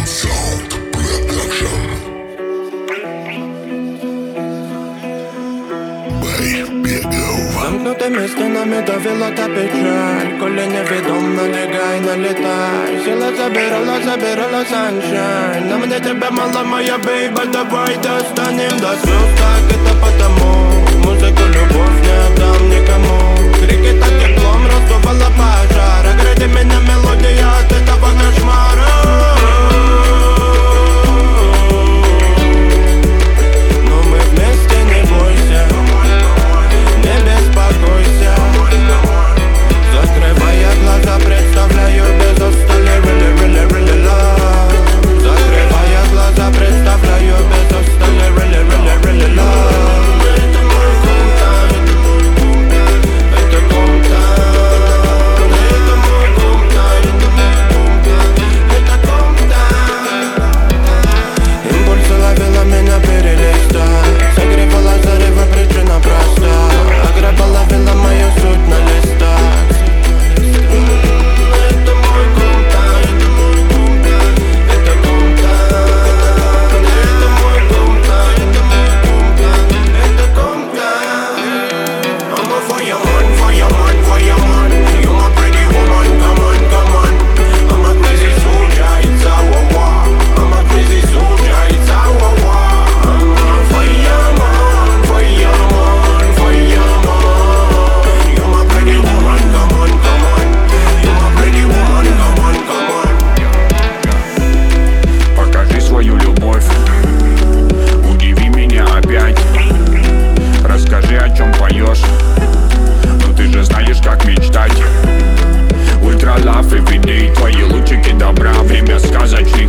Замкнутыми стенами давила та печаль. Коли невідом, налягай, налітай. Сила забирала sunshine. На мне тебя мало, моя бейба, давай достанем до слез. Так это потому музыку любовь не отдам никому. Крики так теплом раздувала пожар. Огради меня мелодия от этого кошмара. Но мы вместе, не бойся, не беспокойся. Закрывая глаза, представляю без устали really, really, really love. Закрывая глаза, представляю без устали really, really, really love. Это мой кумтан, это кумтан, это мой кумтан, это кумтан. Импульсы ловила меня перелистать. Согревала зарево, причина проста. Аграба ловила мою суть на листах. Это мой кумтан, это кумтан, это мой кумтан, это кумтан. I'm a fireman, fireman, fireman. You my pretty woman, come on, come on. I'm a crazy soldier, it's our war. I'm a crazy soldier, it's our war. I'm a fireman, fireman, fireman. You my pretty woman, come on, come on. You my pretty woman, come on, come on. Покажи свою любовь, удиви меня опять. Расскажи, о чем поешь, ну ты же знаешь, как мечтать. Ультра лав everyday, твои лучики добра. Время сказочный